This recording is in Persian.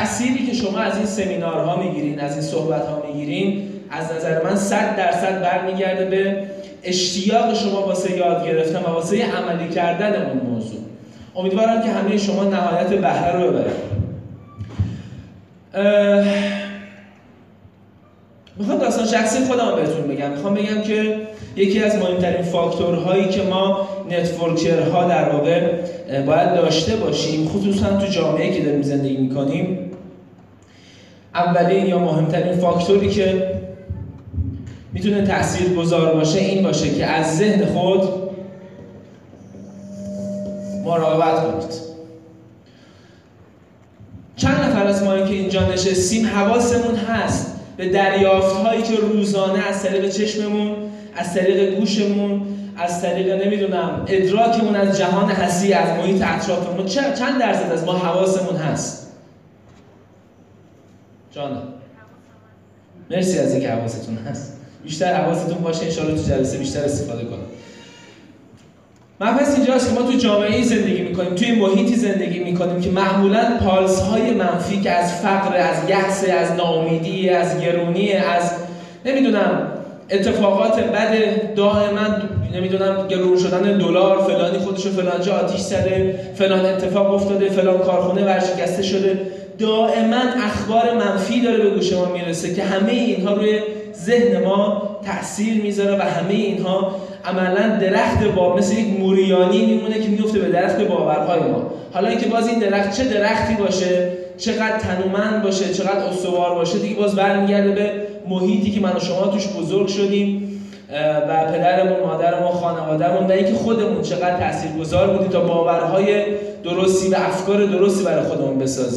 تأثیری که شما از این سمینارها میگیرین، از این صحبت‌ها میگیرین، از نظر من 100% برمیگرده به اشتیاق شما واسه یاد گرفتن و واسه عملی کردن اون موضوع. امیدوارم که همه شما نهایت بهره رو ببرید. میخوام داستان شخصی خودم بهتون بگم. میخوام بگم که یکی از مهمترین فاکتورهایی که ما نتورکرها در واقع باید داشته باشیم، خصوصا تو جامعه‌ای که داریم زندگی میکنیم، اولین یا مهمترین فاکتوری که میتونه تاثیرگذار باشه این باشه که از ذهن خود مراقبت کنید. چند نفر از ما که اینجا نشستیم حواسمون هست به دریافت‌هایی که روزانه از طریق چشممون، از طریق گوشمون، از طریق نمیدونم ادراکمون از جهان هستی، از محیط اطرافمون، چند درصد از ما حواسمون هست؟ جانم مرسی از اینکه حواستون هست. بیشتر حواستون باشه انشاءالله تو جلسه بیشتر استفاده کنیم. مبحث اینجاست که ما تو جامعه‌ای زندگی میکنیم، توی محیطی زندگی میکنیم که معمولاً پالس‌های منفی که از فقر، از یأس، از ناامیدی، از گرونی، از نمیدونم اتفاقات بد دائما، نمیدونم گرون شدن دلار، فلانی خودشو فلان جا آتیش زده، فلان اتفاق افتاده، فلان کارخونه ورشکسته شده، دائما اخبار منفی داره به گوش ما میرسه که همه اینها روی ذهن ما تأثیر میذاره و همه اینها عملا درخت مثل یک موریانی میمونه که میفته به درخت باورهای ما. حالا اینکه باز این درخت چه درختی باشه، چقدر تنومند باشه، چقدر استوار باشه، دیگه باز برمیگرده به محیطی که من و شما توش بزرگ شدیم و پدرمون، مادرمون، خانوادهمون و اینکه خودمون چقدر تاثیرگذار بودیم تا باورهای درستی و افکار درستی برای خودمون بسازیم.